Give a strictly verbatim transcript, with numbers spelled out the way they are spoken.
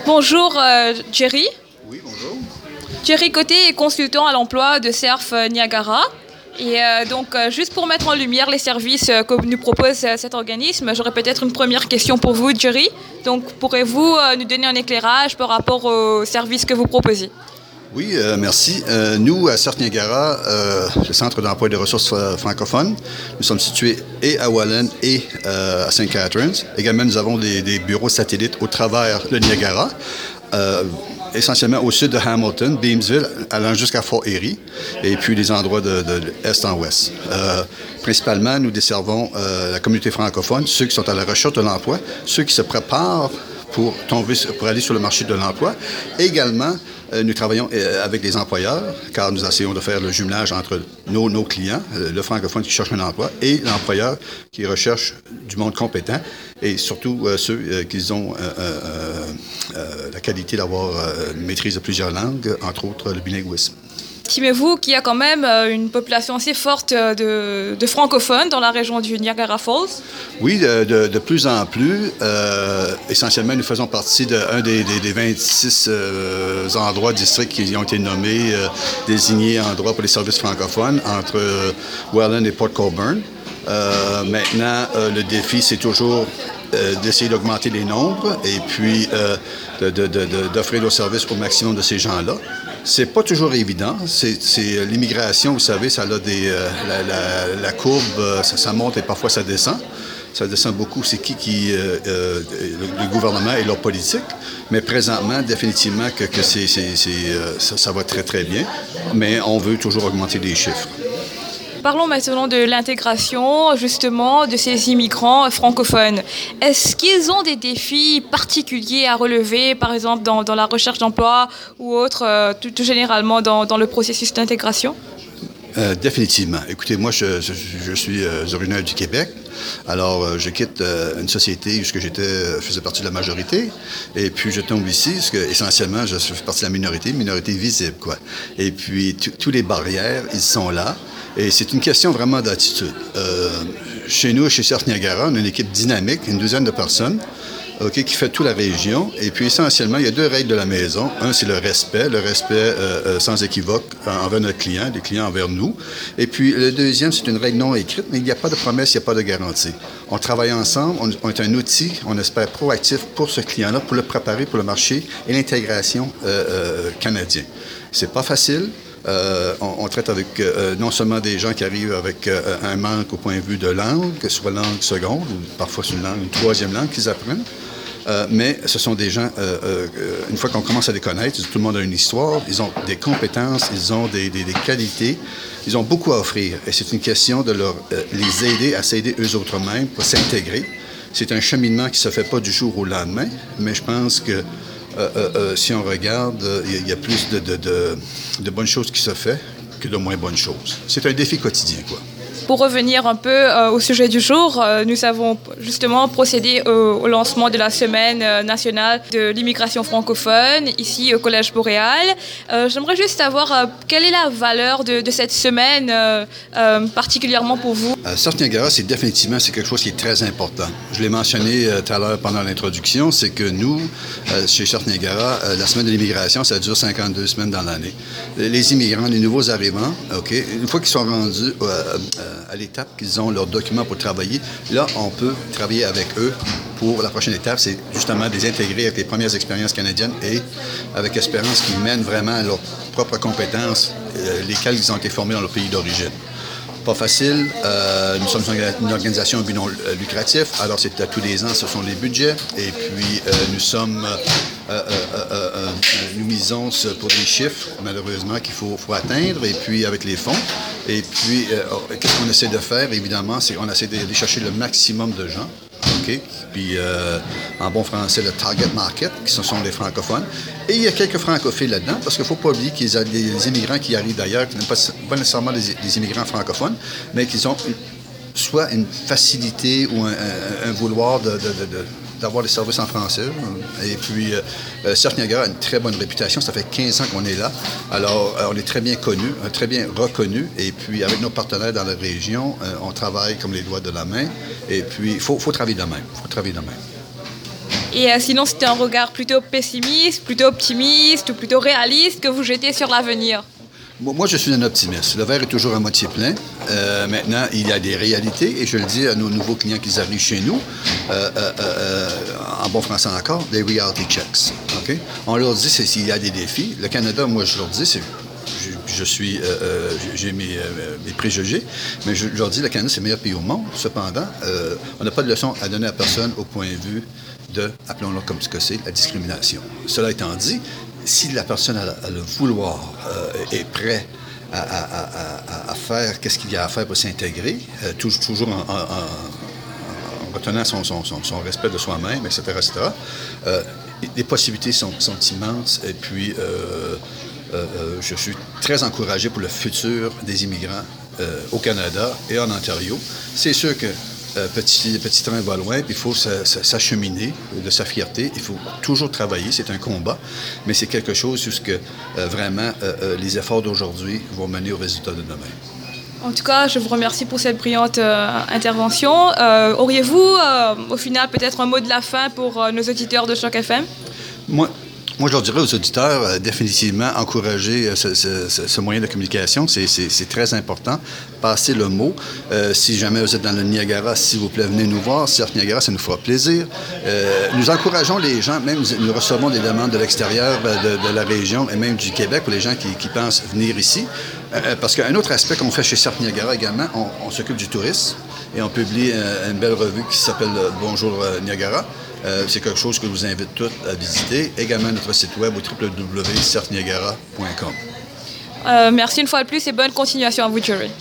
Bonjour euh, Jerry. Oui, bonjour. Jerry Côté est consultant à l'emploi de Surf Niagara. Et euh, donc, euh, juste pour mettre en lumière les services euh, que nous propose euh, cet organisme, j'aurais peut-être une première question pour vous, Jerry. Donc, pourrez-vous euh, nous donner un éclairage par rapport aux services que vous proposez? Oui, euh, merci. Euh, nous, à Surf Niagara, euh, le Centre d'emploi et de ressources euh, francophones, nous sommes situés et à Welland et euh, à Saint Catharines. Également, nous avons des, des bureaux satellites au travers le Niagara, euh, essentiellement au sud de Hamilton, Beamsville, allant jusqu'à Fort Erie, et puis des endroits de, de, de est en ouest. Euh, principalement, nous desservons euh, la communauté francophone, ceux qui sont à la recherche de l'emploi, ceux qui se préparent pour tomber, pour aller sur le marché de l'emploi. Également, euh, nous travaillons euh, avec les employeurs, car nous essayons de faire le jumelage entre nos, nos clients, euh, le francophone qui cherche un emploi, et l'employeur qui recherche du monde compétent, et surtout euh, ceux euh, qui ont euh, euh, euh, la qualité d'avoir euh, une maîtrise de plusieurs langues, entre autres le bilinguisme. Estimez-vous qu'il y a quand même une population assez forte de, de francophones dans la région du Niagara Falls? Oui, de, de, de plus en plus. Euh, essentiellement, nous faisons partie d'un des, des, des vingt-six euh, endroits, districts qui ont été nommés, euh, désignés endroits pour les services francophones entre euh, Welland et Port Colborne. Euh, maintenant, euh, le défi, c'est toujours euh, d'essayer d'augmenter les nombres et puis euh, de, de, de, d'offrir nos services au maximum de ces gens-là. C'est pas toujours évident. C'est, c'est l'immigration, vous savez, ça a des euh, la, la, la courbe, ça, ça monte et parfois ça descend. Ça descend beaucoup. C'est qui qui euh, euh, le, le gouvernement et leur politique. Mais présentement, définitivement que, que c'est, c'est, c'est, euh, ça, ça va très très bien. Mais on veut toujours augmenter les chiffres. Parlons maintenant de l'intégration, justement, de ces immigrants francophones. Est-ce qu'ils ont des défis particuliers à relever, par exemple, dans, dans la recherche d'emploi ou autre, euh, tout, tout généralement dans, dans le processus d'intégration? Euh, définitivement. Écoutez, moi, je, je, je suis euh, originaire du Québec. Alors, euh, je quitte euh, une société où j'étais, euh, faisais partie de la majorité. Et puis, je tombe ici, parce que, essentiellement, je fais partie de la minorité, minorité visible, quoi. Et puis, toutes les barrières, ils sont là. Et c'est une question vraiment d'attitude. Euh, chez nous, chez Surf Niagara, on a une équipe dynamique, une douzaine de personnes, okay, qui fait toute la région. Et puis, essentiellement, il y a deux règles de la maison. Un, c'est le respect, le respect euh, euh, sans équivoque envers notre client, les clients envers nous. Et puis, le deuxième, c'est une règle non écrite, mais il n'y a pas de promesse, il n'y a pas de garantie. On travaille ensemble, on, on est un outil, on espère proactif pour ce client-là, pour le préparer pour le marché et l'intégration euh, euh, canadien. C'est pas facile. Euh, on, on traite avec euh, non seulement des gens qui arrivent avec euh, un manque au point de vue de langue, que ce soit langue seconde, ou parfois c'est une langue, une troisième langue qu'ils apprennent, euh, mais ce sont des gens, euh, euh, une fois qu'on commence à les connaître, tout le monde a une histoire, ils ont des compétences, ils ont des, des, des qualités, ils ont beaucoup à offrir. Et c'est une question de leur, euh, les aider à s'aider eux autres mêmes pour s'intégrer. C'est un cheminement qui ne se fait pas du jour au lendemain, mais je pense que Euh, euh, euh, si on regarde, il euh, y, y a plus de, de, de, de bonnes choses qui se font que de moins bonnes choses. C'est un défi quotidien, quoi. Pour revenir un peu euh, au sujet du jour, euh, nous avons justement procédé au, au lancement de la Semaine euh, nationale de l'immigration francophone, ici au Collège Boréal. Euh, j'aimerais juste savoir euh, quelle est la valeur de, de cette semaine, euh, euh, particulièrement pour vous? À Surf Niagara, c'est définitivement c'est quelque chose qui est très important. Je l'ai mentionné euh, tout à l'heure pendant l'introduction, c'est que nous, euh, chez Surf Niagara, euh, la Semaine de l'immigration, ça dure cinquante-deux semaines dans l'année. Les immigrants, les nouveaux arrivants, OK, une fois qu'ils sont rendus euh, euh, à l'étape qu'ils ont leurs documents pour travailler, là, on peut travailler avec eux pour la prochaine étape, c'est justement de les intégrer avec les premières expériences canadiennes et avec espérance qu'ils mènent vraiment à leurs propres compétences, euh, lesquelles ils ont été formés dans leur pays d'origine. Pas facile. Euh, nous sommes une organisation à but non lucratif, alors c'est à tous les ans, ce sont les budgets. Et puis, euh, nous sommes, euh, euh, euh, euh, nous misons pour des chiffres, malheureusement, qu'il faut, faut atteindre, et puis avec les fonds. Et puis, euh, qu'est-ce qu'on essaie de faire, évidemment, c'est qu'on essaie d'aller chercher le maximum de gens. OK? Puis, euh, en bon français, le target market, qui ce sont les francophones. Et il y a quelques francophiles là-dedans, parce qu'il ne faut pas oublier qu'il y a des immigrants qui arrivent d'ailleurs, qui n'ont pas, pas nécessairement des, des immigrants francophones, mais qui ont une, soit une facilité ou un, un, un vouloir de, de, de, de, d'avoir des services en français. Et puis, euh, Surf Niagara a une très bonne réputation. Ça fait quinze ans qu'on est là. Alors, euh, on est très bien connus, très bien reconnus. Et puis, avec nos partenaires dans la région, euh, on travaille comme les doigts de la main. Et puis, il faut, faut travailler de même. Il faut travailler de même. Et euh, sinon, c'est un regard plutôt pessimiste, plutôt optimiste ou plutôt réaliste que vous jetez sur l'avenir? Moi, je suis un optimiste. Le verre est toujours à moitié plein. Euh, maintenant, il y a des réalités, et je le dis à nos nouveaux clients qui arrivent chez nous, euh, euh, euh, en bon français encore, des reality checks. Okay? On leur dit s'il y a des défis. Le Canada, moi, je leur dis, c'est, je, je suis, euh, euh, j'ai mes, euh, mes préjugés, mais je leur dis, le Canada, c'est le meilleur pays au monde. Cependant, euh, on n'a pas de leçon à donner à personne au point de vue de, appelons-le comme ce que c'est, la discrimination. Cela étant dit, si la personne a, a le vouloir, euh, est prêt à, à, à, à faire qu'est-ce qu'il y a à faire pour s'intégrer, euh, toujours, toujours en, en, en retenant son, son, son, son respect de soi-même, et cetera, et cetera, euh, les possibilités sont, sont immenses. Et puis, euh, euh, je suis très encouragé pour le futur des immigrants euh, au Canada et en Ontario. C'est sûr que Euh, petit, petit train va loin, puis il faut s'acheminer de sa fierté. Il faut toujours travailler, c'est un combat, mais c'est quelque chose où que, euh, vraiment euh, euh, les efforts d'aujourd'hui vont mener au résultat de demain. En tout cas, je vous remercie pour cette brillante euh, intervention. Euh, auriez-vous, euh, au final, peut-être un mot de la fin pour euh, nos auditeurs de Choc F M? Moi, Moi, je leur dirais aux auditeurs, euh, définitivement, encourager euh, ce, ce, ce moyen de communication, c'est, c'est, c'est très important. Passez le mot. Euh, si jamais vous êtes dans le Niagara, s'il vous plaît, venez nous voir. Surf Niagara, ça nous fera plaisir. Euh, nous encourageons les gens, même nous recevons des demandes de l'extérieur de, de la région et même du Québec pour les gens qui, qui pensent venir ici. Euh, parce qu'un autre aspect qu'on fait chez Surf Niagara également, on, on s'occupe du tourisme et on publie euh, une belle revue qui s'appelle Bonjour Niagara. Euh, c'est quelque chose que je vous invite tous à visiter. Également notre site web au w w w point surf niagara point com. Euh, merci une fois de plus et bonne continuation à vous, Jerry.